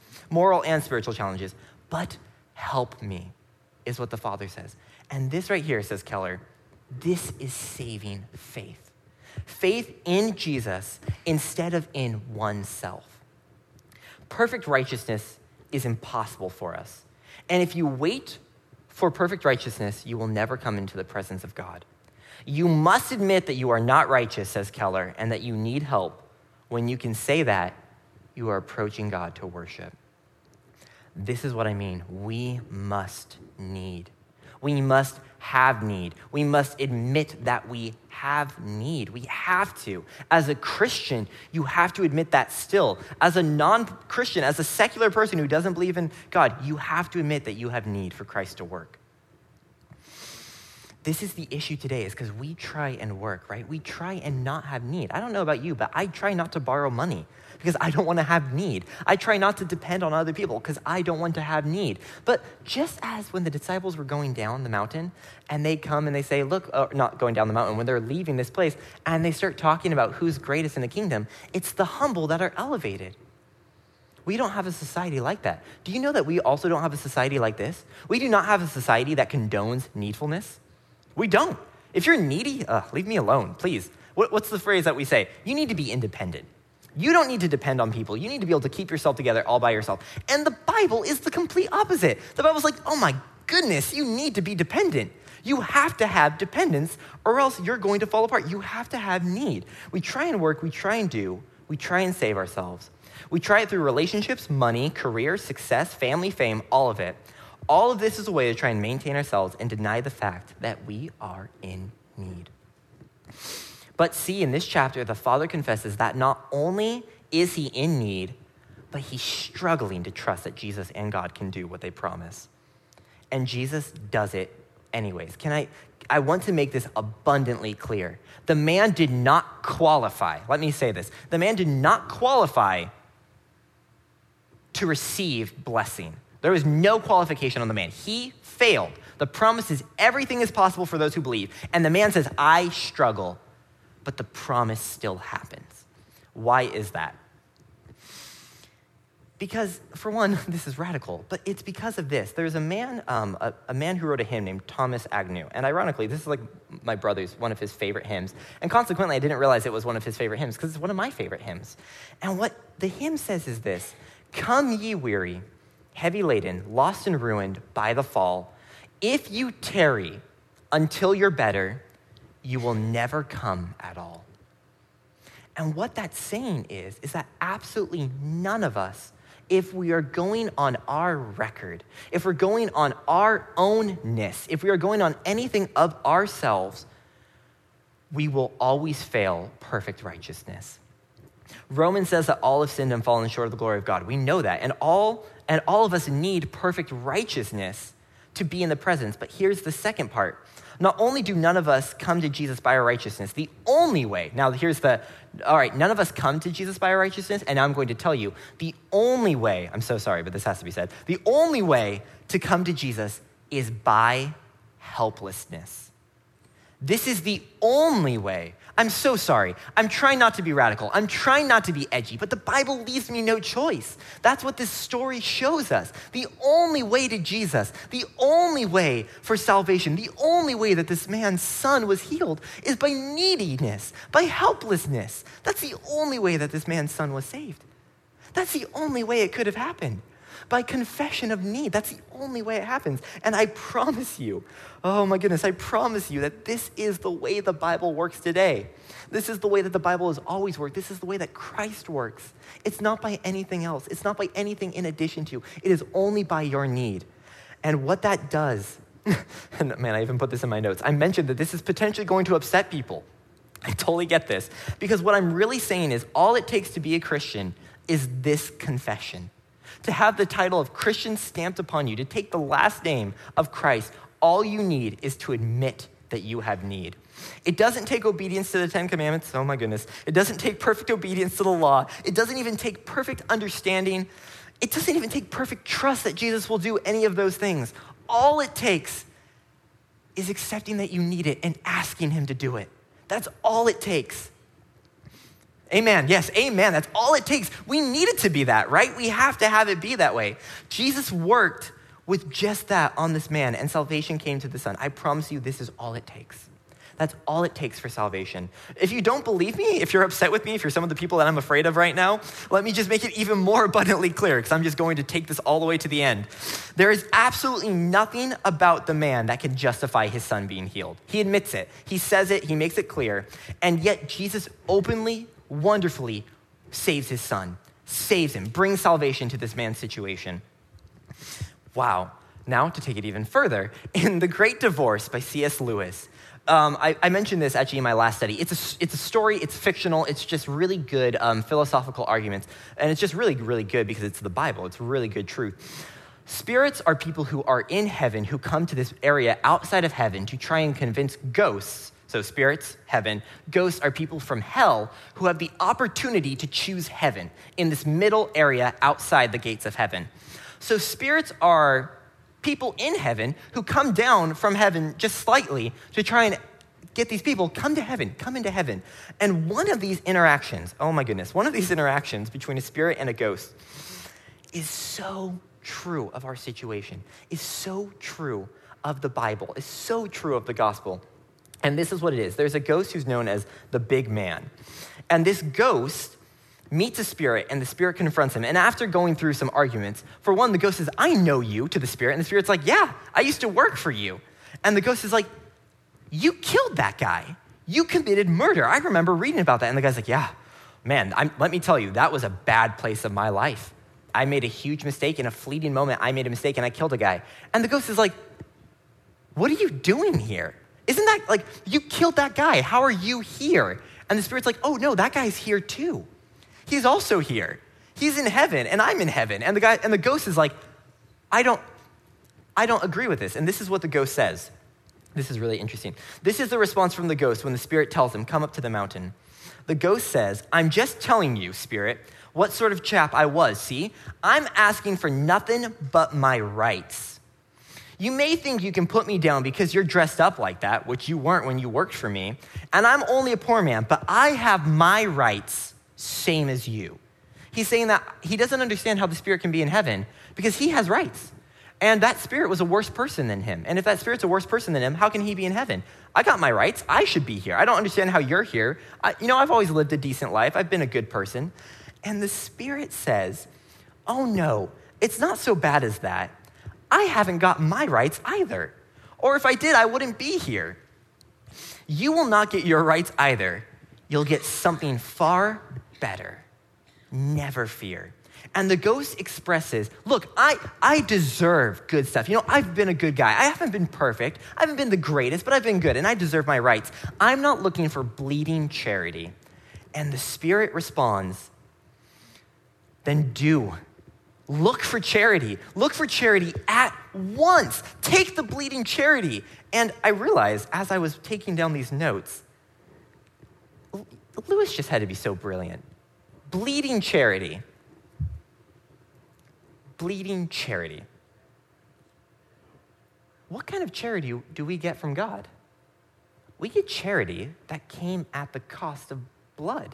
but help me, is what the Father says. And this right here, says Keller, this is saving faith. Faith in Jesus instead of in oneself. Perfect righteousness is impossible for us. And if you wait for perfect righteousness, you will never come into the presence of God. You must admit that you are not righteous, says Keller, and that you need help. When you can say that, you are approaching God to worship. This is what I mean. We must need. We must have need. We must admit that we have need. We have to. As a Christian, you have to admit that still. As a non-Christian, as a secular person who doesn't believe in God, you have to admit that you have need for Christ to work. This is the issue today, is because we try and work, right? We try and not have need. I don't know about you, but I try not to borrow money because I don't want to have need. I try not to depend on other people because I don't want to have need. But just as when the disciples were going down the mountain and they come and they say, look, not going down the mountain, when they're leaving this place and they start talking about who's greatest in the kingdom, it's the humble that are elevated. We don't have a society like that. Do you know that we also don't have a society like this? We do not have a society that condones needfulness. We don't. If you're needy, leave me alone, please. What's the phrase that we say? You need to be independent. You don't need to depend on people. You need to be able to keep yourself together all by yourself. And the Bible is the complete opposite. The Bible's like, oh my goodness, you need to be dependent. You have to have dependence or else you're going to fall apart. You have to have need. We try and work, we try and do, we try and save ourselves. We try it through relationships, money, career, success, family, fame, all of it. All of this is a way to try and maintain ourselves and deny the fact that we are in need. But see, in this chapter, the Father confesses that not only is he in need, but he's struggling to trust that Jesus and God can do what they promise. And Jesus does it anyways. I want to make this abundantly clear. The man did not qualify. Let me say this. The man did not qualify to receive blessing. There was no qualification on the man. He failed. The promise is everything is possible for those who believe. And the man says, I struggle, but the promise still happens. Why is that? Because, for one, this is radical, but it's because of this. There's a man who wrote a hymn named Thomas Agnew. And ironically, this is like my brother's, one of his favorite hymns. And consequently, I didn't realize it was one of his favorite hymns because it's one of my favorite hymns. And what the hymn says is this: "Come ye weary, heavy laden, lost and ruined by the fall. If you tarry until you're better, you will never come at all." And what that's saying is that absolutely none of us, if we are going on our record, if we're going on our ownness, if we are going on anything of ourselves, we will always fail perfect righteousness. Romans says that all have sinned and fallen short of the glory of God. We know that. And all of us need perfect righteousness to be in the presence. But here's the second part. Not only do none of us come to Jesus by our righteousness, the only way, now here's none of us come to Jesus by our righteousness, and now I'm going to tell you, the only way, I'm so sorry, but this has to be said, the only way to come to Jesus is by helplessness. This is the only way. I'm so sorry. I'm trying not to be radical. I'm trying not to be edgy, but the Bible leaves me no choice. That's what this story shows us. The only way to Jesus, the only way for salvation, the only way that this man's son was healed is by neediness, by helplessness. That's the only way that this man's son was saved. That's the only way it could have happened. By confession of need. That's the only way it happens. And I promise you, oh my goodness, I promise you that this is the way the Bible works today. This is the way that the Bible has always worked. This is the way that Christ works. It's not by anything else. It's not by anything in addition to. It is only by your need. And what that does, and man, I even put this in my notes. I mentioned that this is potentially going to upset people. I totally get this. Because what I'm really saying is all it takes to be a Christian is this confession. To have the title of Christian stamped upon you, to take the last name of Christ, all you need is to admit that you have need. It doesn't take obedience to the 10 Commandments. Oh my goodness. It doesn't take perfect obedience to the law. It doesn't even take perfect understanding. It doesn't even take perfect trust that Jesus will do any of those things. All it takes is accepting that you need it and asking him to do it. That's all it takes. Amen. Yes, amen. That's all it takes. We need it to be that, right? We have to have it be that way. Jesus worked with just that on this man, and salvation came to the son. I promise you, this is all it takes. That's all it takes for salvation. If you don't believe me, if you're upset with me, if you're some of the people that I'm afraid of right now, let me just make it even more abundantly clear, because I'm just going to take this all the way to the end. There is absolutely nothing about the man that can justify his son being healed. He admits it. He says it. He makes it clear. And yet Jesus openly, wonderfully saves his son, saves him, brings salvation to this man's situation. Wow. Now to take it even further, in The Great Divorce by C.S. Lewis, I mentioned this actually in my last study. It's a story, it's fictional, it's just really good philosophical arguments, and it's just really, really good because it's the Bible. It's really good truth. Spirits are people who are in heaven who come to this area outside of heaven to try and convince ghosts. So spirits, heaven. Ghosts are people from hell who have the opportunity to choose heaven in this middle area outside the gates of heaven. So spirits are people in heaven who come down from heaven just slightly to try and get these people, come to heaven, come into heaven. And one of these interactions, oh my goodness, one of these interactions between a spirit and a ghost is so true of our situation, is so true of the Bible, is so true of the gospel. And this is what it is. There's a ghost who's known as the big man. And this ghost meets a spirit, and the spirit confronts him. And after going through some arguments, for one, the ghost says, "I know you," to the spirit. And the spirit's like, "Yeah, I used to work for you." And the ghost is like, "You killed that guy. You committed murder. I remember reading about that." And the guy's like, "Yeah, man, let me tell you, that was a bad place of my life. I made a huge mistake. In a fleeting moment, I made a mistake and I killed a guy." And the ghost is like, "What are you doing here? Isn't that like, you killed that guy. How are you here?" And the spirit's like, "Oh no, that guy's here too. He's also here. He's in heaven and I'm in heaven." And the ghost is like, I don't agree with this. And this is what the ghost says. This is really interesting. This is the response from the ghost when the spirit tells him, "Come up to the mountain." The ghost says, "I'm just telling you, spirit, what sort of chap I was. See, I'm asking for nothing but my rights. You may think you can put me down because you're dressed up like that, which you weren't when you worked for me, and I'm only a poor man, but I have my rights, same as you. He's saying that he doesn't understand how the Spirit can be in heaven because he has rights. And that Spirit was a worse person than him. And if that Spirit's a worse person than him, how can he be in heaven? I got my rights. I should be here. I don't understand how you're here. I've always lived a decent life. I've been a good person. And the Spirit says, oh no, it's not so bad as that. I haven't got my rights either. Or if I did, I wouldn't be here. You will not get your rights either. You'll get something far better. Never fear. And the ghost expresses, look, I deserve good stuff. I've been a good guy. I haven't been perfect. I haven't been the greatest, but I've been good, and I deserve my rights. I'm not looking for bleeding charity. And the Spirit responds, then do. Look for charity. Look for charity at once. Take the bleeding charity. And I realized as I was taking down these notes, Lewis just had to be so brilliant. Bleeding charity. Bleeding charity. What kind of charity do we get from God? We get charity that came at the cost of blood.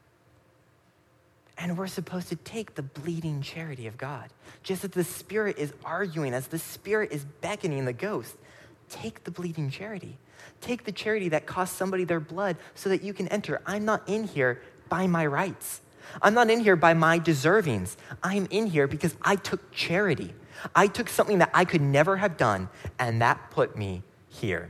And we're supposed to take the bleeding charity of God. Just as the Spirit is arguing, as the Spirit is beckoning the ghost, take the bleeding charity. Take the charity that cost somebody their blood so that you can enter. I'm not in here by my rights. I'm not in here by my deservings. I'm in here because I took charity. I took something that I could never have done, and that put me here.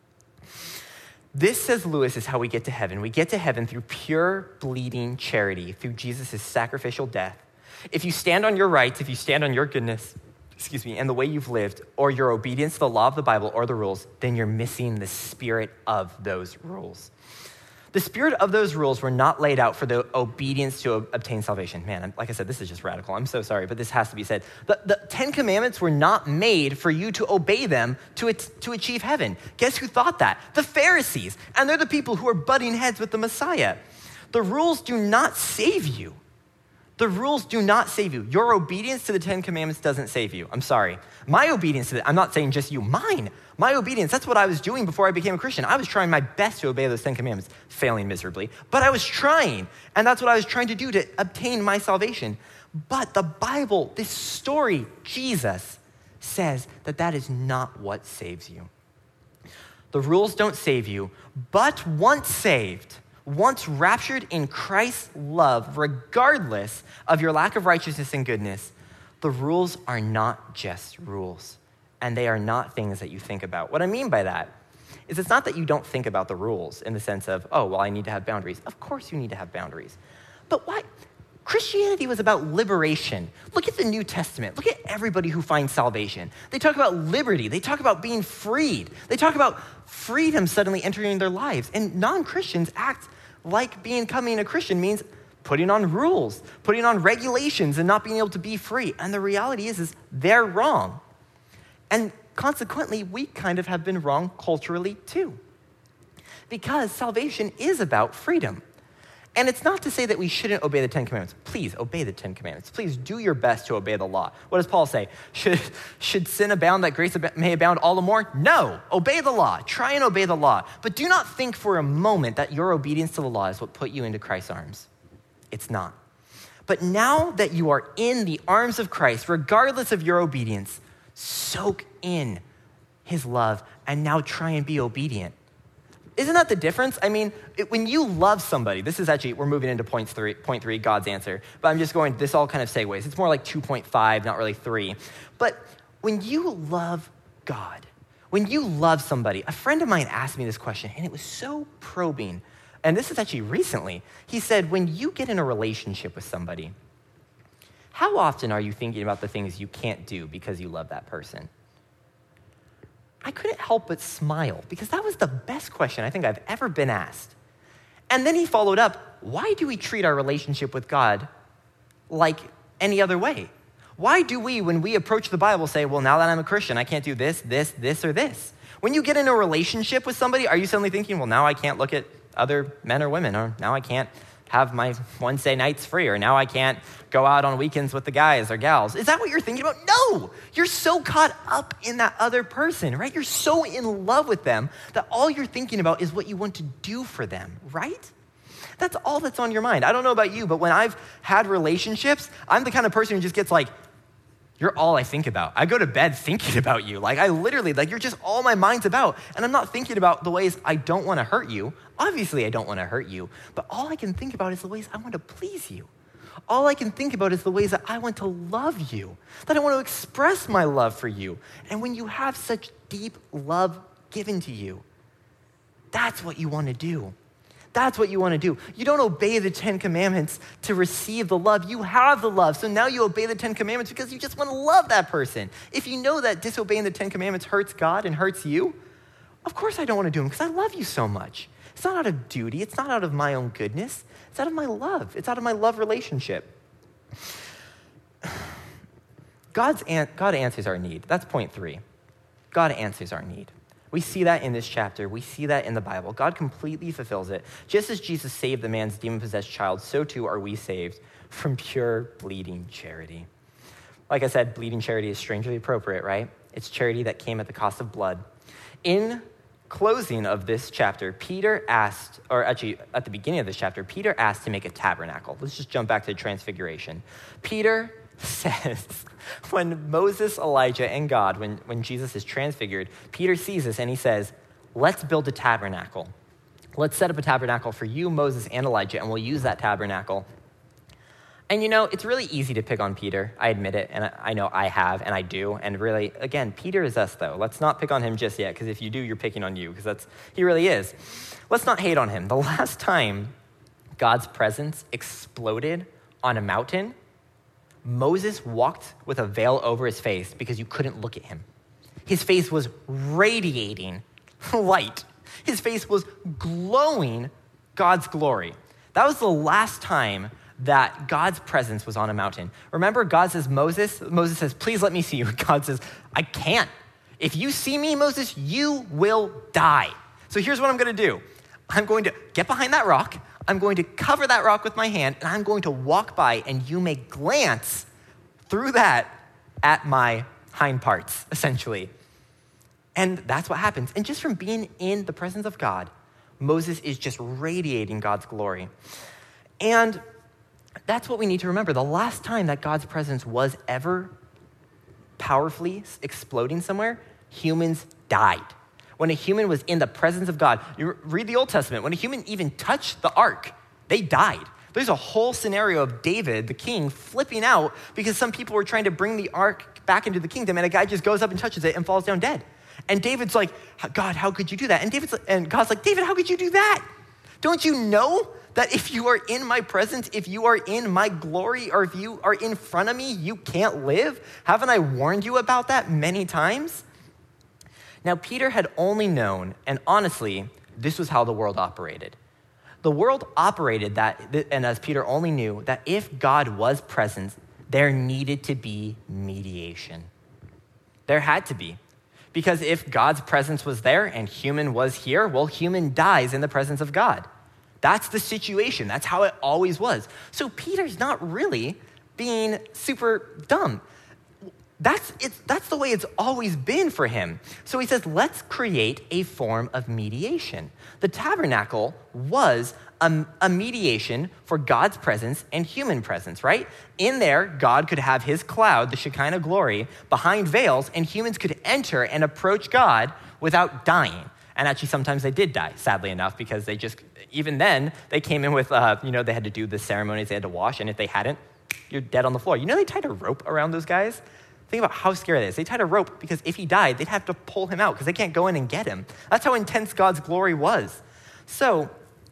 This, says Lewis, is how we get to heaven. We get to heaven through pure bleeding charity, through Jesus' sacrificial death. If you stand on your rights, if you stand on your goodness, and the way you've lived, or your obedience to the law of the Bible or the rules, then you're missing the spirit of those rules. The spirit of those rules were not laid out for the obedience to obtain salvation. Man, like I said, this is just radical. I'm so sorry, but this has to be said. The 10 Commandments were not made for you to obey them to achieve heaven. Guess who thought that? The Pharisees. And they're the people who are butting heads with the Messiah. The rules do not save you. The rules do not save you. Your obedience to the 10 Commandments doesn't save you. I'm sorry. My obedience to I'm not saying just you, mine. My obedience, that's what I was doing before I became a Christian. I was trying my best to obey those 10 Commandments, failing miserably. But I was trying, and that's what I was trying to do to obtain my salvation. But the Bible, this story, Jesus, says that is not what saves you. The rules don't save you, but once saved, once raptured in Christ's love, regardless of your lack of righteousness and goodness, the rules are not just rules, and they are not things that you think about. What I mean by that is it's not that you don't think about the rules in the sense of, oh, well, I need to have boundaries. Of course you need to have boundaries. But why? Christianity was about liberation. Look at the New Testament. Look at everybody who finds salvation. They talk about liberty. They talk about being freed. They talk about freedom suddenly entering their lives. And non-Christians act like becoming a Christian means putting on rules, putting on regulations, and not being able to be free. And the reality is they're wrong. And consequently, we kind of have been wrong culturally too. Because salvation is about freedom. And it's not to say that we shouldn't obey the 10 Commandments. Please obey the 10 Commandments. Please do your best to obey the law. What does Paul say? Should sin abound that grace may abound all the more? No, obey the law. Try and obey the law. But do not think for a moment that your obedience to the law is what put you into Christ's arms. It's not. But now that you are in the arms of Christ, regardless of your obedience, soak in his love and now try and be obedient. Isn't that the difference? I mean, when you love somebody, this is actually, we're moving into point three, God's answer. But I'm just going, this all kind of segues. It's more like 2.5, not really 3. But when you love God, when you love somebody, a friend of mine asked me this question, and it was so probing. And this is actually recently. He said, when you get in a relationship with somebody, how often are you thinking about the things you can't do because you love that person? I couldn't help but smile because that was the best question I think I've ever been asked. And then he followed up, why do we treat our relationship with God like any other way? Why do we, when we approach the Bible, say, well, now that I'm a Christian, I can't do this, or this? When you get in a relationship with somebody, are you suddenly thinking, well, now I can't look at other men or women, or now I can't have my Wednesday nights free, or now I can't go out on weekends with the guys or gals? Is that what you're thinking about? No! You're so caught up in that other person, right? You're so in love with them that all you're thinking about is what you want to do for them, right? That's all that's on your mind. I don't know about you, but when I've had relationships, I'm the kind of person who just gets like, you're all I think about. I go to bed thinking about you. Like I literally, like you're just all my mind's about. And I'm not thinking about the ways I don't want to hurt you. Obviously I don't want to hurt you, but all I can think about is the ways I want to please you. All I can think about is the ways that I want to love you, that I want to express my love for you. And when you have such deep love given to you, that's what you want to do. That's what you want to do. You don't obey the 10 commandments to receive the love. You have the love. So now you obey the 10 commandments because you just want to love that person. If you know that disobeying the 10 commandments hurts God and hurts you, of course I don't want to do them because I love you so much. It's not out of duty. It's not out of my own goodness. It's out of my love. It's out of my love relationship. God answers our need. That's point 3. God answers our need. We see that in this chapter. We see that in the Bible. God completely fulfills it. Just as Jesus saved the man's demon-possessed child, so too are we saved from pure bleeding charity. Like I said, bleeding charity is strangely appropriate, right? It's charity that came at the cost of blood. In closing of this chapter, Peter asked, or actually at the beginning of this chapter, Peter asked to make a tabernacle. Let's just jump back to the transfiguration. Peter says, when Moses, Elijah, and God, when Jesus is transfigured, Peter sees this and he says, let's build a tabernacle. Let's set up a tabernacle for you, Moses, and Elijah, and we'll use that tabernacle. And you know, it's really easy to pick on Peter. I admit it, and I know I have, and I do. And really, again, Peter is us, though. Let's not pick on him just yet, because if you do, you're picking on you, because he really is. Let's not hate on him. The last time God's presence exploded on a mountain, Moses walked with a veil over his face because you couldn't look at him. His face was radiating light. His face was glowing God's glory. That was the last time that God's presence was on a mountain. Remember, God says, Moses says, please let me see you. God says, I can't. If you see me, Moses, you will die. So here's what I'm going to do. I'm going to get behind that rock. I'm going to cover that rock with my hand, and I'm going to walk by, and you may glance through that at my hind parts, essentially. And that's what happens. And just from being in the presence of God, Moses is just radiating God's glory. And that's what we need to remember. The last time that God's presence was ever powerfully exploding somewhere, humans died. When a human was in the presence of God, you read the Old Testament, when a human even touched the ark, they died. There's a whole scenario of David, the king, flipping out because some people were trying to bring the ark back into the kingdom, and a guy just goes up and touches it and falls down dead. And David's like, God, how could you do that? And God's like, David, how could you do that? Don't you know that if you are in my presence, if you are in my glory, or if you are in front of me, you can't live? Haven't I warned you about that many times? Now, Peter had only known, and honestly, this was how the world operated. The world operated that, and as Peter only knew, that if God was present, there needed to be mediation. There had to be. Because if God's presence was there and human was here, well, human dies in the presence of God. That's the situation. That's how it always was. So Peter's not really being super dumb. That's the way it's always been for him. So he says, let's create a form of mediation. The tabernacle was a mediation for God's presence and human presence, right? In there, God could have his cloud, the Shekinah glory, behind veils, and humans could enter and approach God without dying. And actually, sometimes they did die, sadly enough, because they just, even then, they came in with, they had to do the ceremonies, they had to wash, and if they hadn't, you're dead on the floor. You know they tied a rope around those guys? Think about how scary that is. They tied a rope because if he died, they'd have to pull him out because they can't go in and get him. That's how intense God's glory was. So,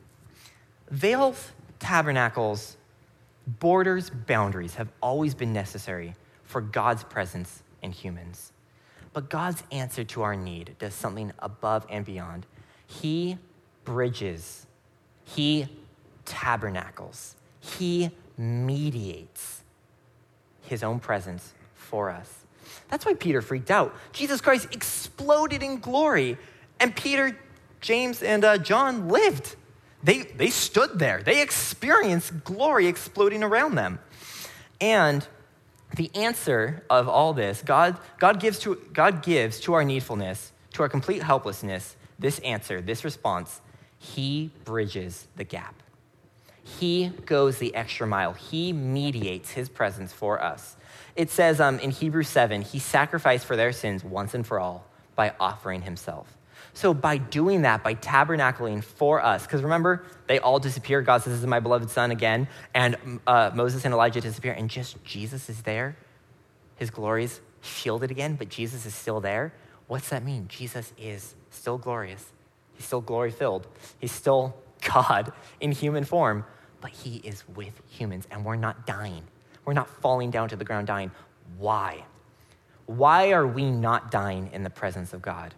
veils, tabernacles, borders, boundaries have always been necessary for God's presence in humans. But God's answer to our need does something above and beyond. He bridges. He tabernacles. He mediates his own presence for us. That's why Peter freaked out. Jesus Christ exploded in glory, and Peter, James, and John lived. They stood there. They experienced glory exploding around them. And the answer of all this, God gives to our needfulness, to our complete helplessness, this answer, this response. He bridges the gap. He goes the extra mile. He mediates his presence for us. It says in Hebrews 7, he sacrificed for their sins once and for all by offering himself. So by doing that, by tabernacling for us, because remember, they all disappear. God says, this is my beloved son again, and Moses and Elijah disappear, and just Jesus is there. His glory's shielded again, but Jesus is still there. What's that mean? Jesus is still glorious. He's still glory-filled. He's still God in human form, but he is with humans, and we're not dying. We're not falling down to the ground dying. Why? Why are we not dying in the presence of God?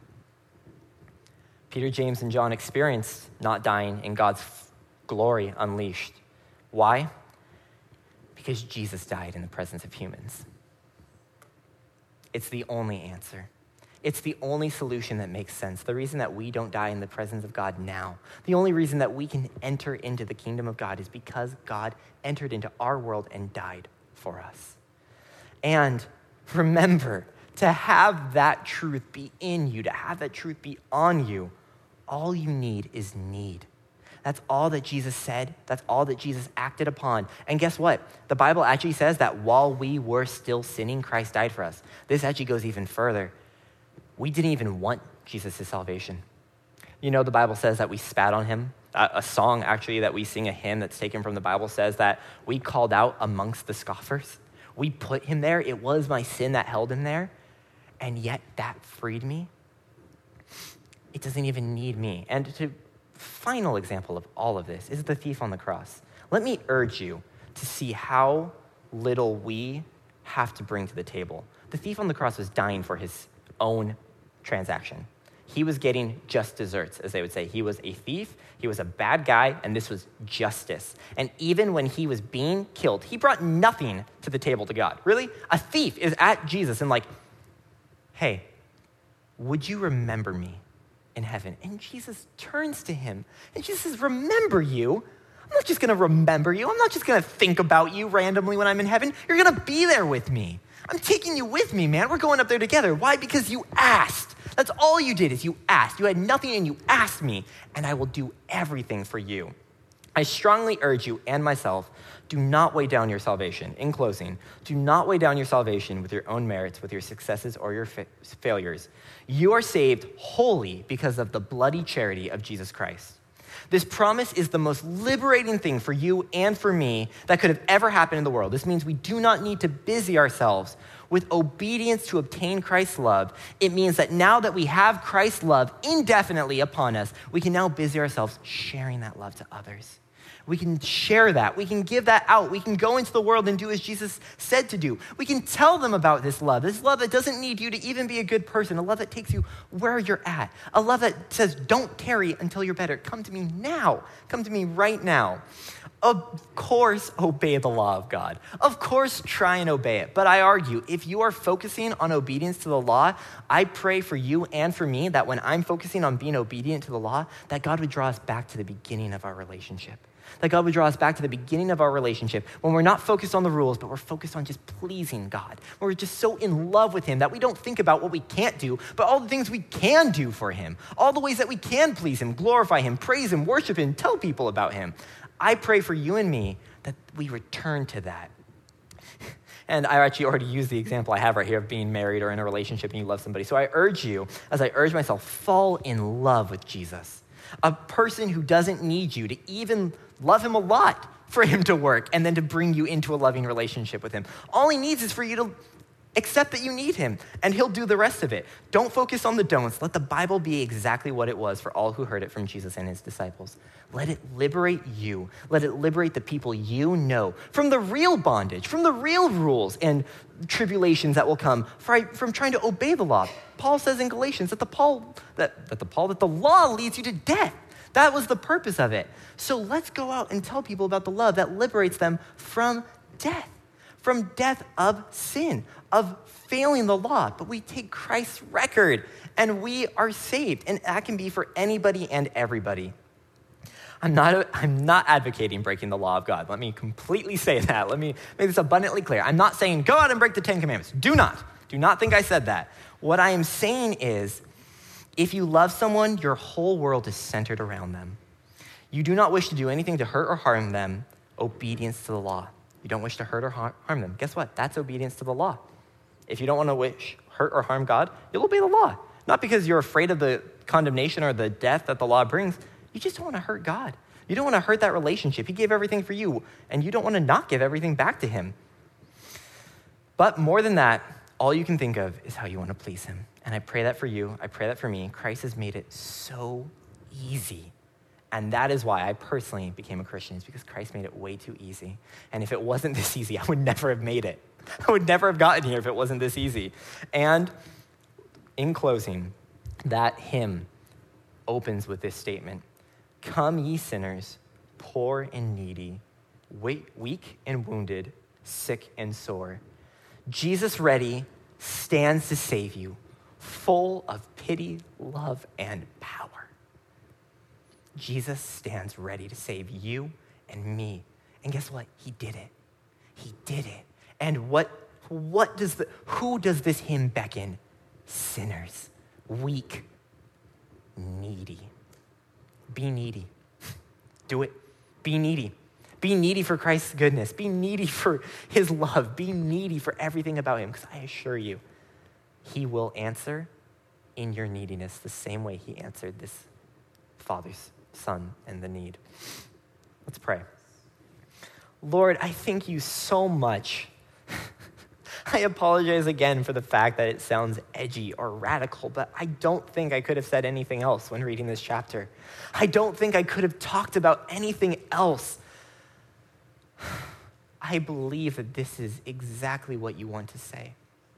Peter, James, and John experienced not dying in God's glory unleashed. Why? Because Jesus died in the presence of humans. It's the only answer. It's the only solution that makes sense. The reason that we don't die in the presence of God now, the only reason that we can enter into the kingdom of God is because God entered into our world and died for us. And remember, to have that truth be in you, to have that truth be on you, all you need is need. That's all that Jesus said. That's all that Jesus acted upon. And guess what? The Bible actually says that while we were still sinning, Christ died for us. This actually goes even further. We didn't even want Jesus' salvation. You know, the Bible says that we spat on him. A song, actually, that we sing, a hymn that's taken from the Bible, says that we called out amongst the scoffers. We put him there. It was my sin that held him there. And yet that freed me. It doesn't even need me. And the final example of all of this is the thief on the cross. Let me urge you to see how little we have to bring to the table. The thief on the cross was dying for his own transaction. He was getting just desserts, as they would say. He was a thief, he was a bad guy, and this was justice. And even when he was being killed, he brought nothing to the table to God. Really? A thief is at Jesus and like, hey, would you remember me in heaven? And Jesus turns to him and Jesus says, remember you? I'm not just gonna remember you. I'm not just gonna think about you randomly when I'm in heaven. You're gonna be there with me. I'm taking you with me, man. We're going up there together. Why? Because you asked. That's all you did is you asked. You had nothing and you asked me, and I will do everything for you. I strongly urge you and myself, do not weigh down your salvation. In closing, do not weigh down your salvation with your own merits, with your successes or your failures. You are saved wholly because of the bloody charity of Jesus Christ. This promise is the most liberating thing for you and for me that could have ever happened in the world. This means we do not need to busy ourselves with obedience to obtain Christ's love. It means that now that we have Christ's love indefinitely upon us, we can now busy ourselves sharing that love to others. We can share that. We can give that out. We can go into the world and do as Jesus said to do. We can tell them about this love that doesn't need you to even be a good person, a love that takes you where you're at, a love that says, don't tarry until you're better. Come to me now. Come to me right now. Of course, obey the law of God. Of course, try and obey it. But I argue, if you are focusing on obedience to the law, I pray for you and for me that when I'm focusing on being obedient to the law, that God would draw us back to the beginning of our relationship. That God would draw us back to the beginning of our relationship when we're not focused on the rules, but we're focused on just pleasing God. When we're just so in love with him that we don't think about what we can't do, but all the things we can do for him, all the ways that we can please him, glorify him, praise him, worship him, tell people about him. I pray for you and me that we return to that. And I actually already used the example I have right here of being married or in a relationship and you love somebody. So I urge you, as I urge myself, fall in love with Jesus. A person who doesn't need you to even love him a lot for him to work and then to bring you into a loving relationship with him. All he needs is for you to accept that you need him, and he'll do the rest of it. Don't focus on the don'ts. Let the Bible be exactly what it was for all who heard it from Jesus and his disciples. Let it liberate you. Let it liberate the people you know from the real bondage, from the real rules and tribulations that will come from trying to obey the law. Paul says in Galatians that the law leads you to death. That was the purpose of it. So let's go out and tell people about the love that liberates them from death of sin, of failing the law. But we take Christ's record and we are saved. And that can be for anybody and everybody. I'm not advocating breaking the law of God. Let me completely say that. Let me make this abundantly clear. I'm not saying go out and break the 10 Commandments. Do not think I said that. What I am saying is, if you love someone, your whole world is centered around them. You do not wish to do anything to hurt or harm them. Obedience to the law. You don't wish to hurt or harm them. Guess what? That's obedience to the law. If you don't want to hurt or harm God, you'll obey the law. Not because you're afraid of the condemnation or the death that the law brings. You just don't want to hurt God. You don't want to hurt that relationship. He gave everything for you, and you don't want to not give everything back to him. But more than that, all you can think of is how you want to please him. And I pray that for you. I pray that for me. Christ has made it so easy. And that is why I personally became a Christian, is because Christ made it way too easy. And if it wasn't this easy, I would never have made it. I would never have gotten here if it wasn't this easy. And in closing, that hymn opens with this statement: "Come, ye sinners, poor and needy, weak and wounded, sick and sore. Jesus ready stands to save you, full of pity, love, and power." Jesus stands ready to save you and me. And guess what? He did it. He did it. And who does this hymn beckon? Sinners, weak, needy. Be needy. Do it. Be needy. Be needy for Christ's goodness. Be needy for his love. Be needy for everything about him, because I assure you, he will answer in your neediness the same way he answered this father's son and the need. Let's pray. Lord, I thank you so much. I apologize again for the fact that it sounds edgy or radical, but I don't think I could have said anything else when reading this chapter. I don't think I could have talked about anything else. I believe that this is exactly what you want to say.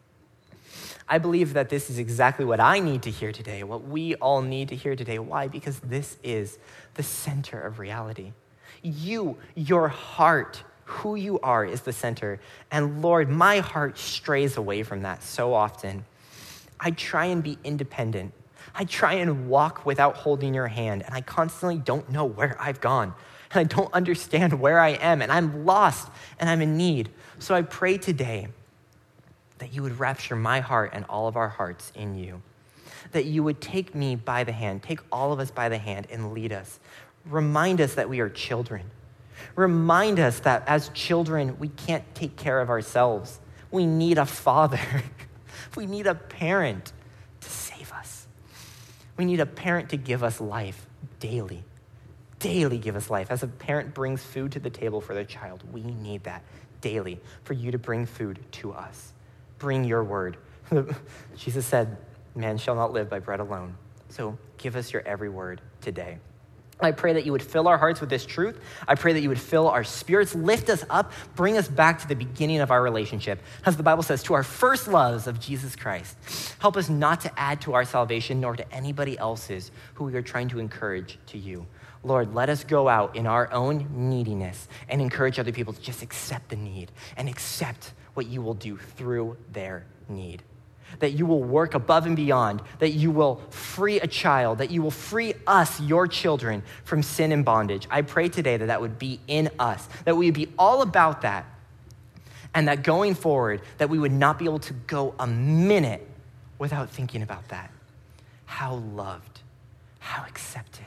I believe that this is exactly what I need to hear today, what we all need to hear today. Why? Because this is the center of reality. You, your heart, who you are is the center. And Lord, my heart strays away from that so often. I try and be independent. I try and walk without holding your hand, and I constantly don't know where I've gone. And I don't understand where I am, and I'm lost, and I'm in need. So I pray today that you would rapture my heart and all of our hearts in you. That you would take me by the hand, take all of us by the hand and lead us. Remind us that we are children. Remind us that as children, we can't take care of ourselves. We need a father. We need a parent to save us. We need a parent to give us life daily. Daily give us life. As a parent brings food to the table for their child, we need that daily for you to bring food to us. Bring your word. Jesus said, man shall not live by bread alone. So give us your every word today. I pray that you would fill our hearts with this truth. I pray that you would fill our spirits, lift us up, bring us back to the beginning of our relationship. As the Bible says, to our first loves of Jesus Christ. Help us not to add to our salvation nor to anybody else's who we are trying to encourage to you. Lord, let us go out in our own neediness and encourage other people to just accept the need and accept what you will do through their need. That you will work above and beyond, that you will free a child, that you will free us, your children, from sin and bondage. I pray today that that would be in us, that we would be all about that, and that going forward, that we would not be able to go a minute without thinking about that. How loved, how accepted,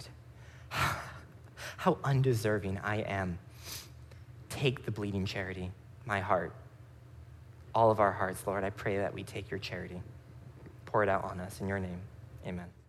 how undeserving I am. Take the bleeding charity, my heart. All of our hearts, Lord, I pray that we take your charity. Pour it out on us in your name. Amen.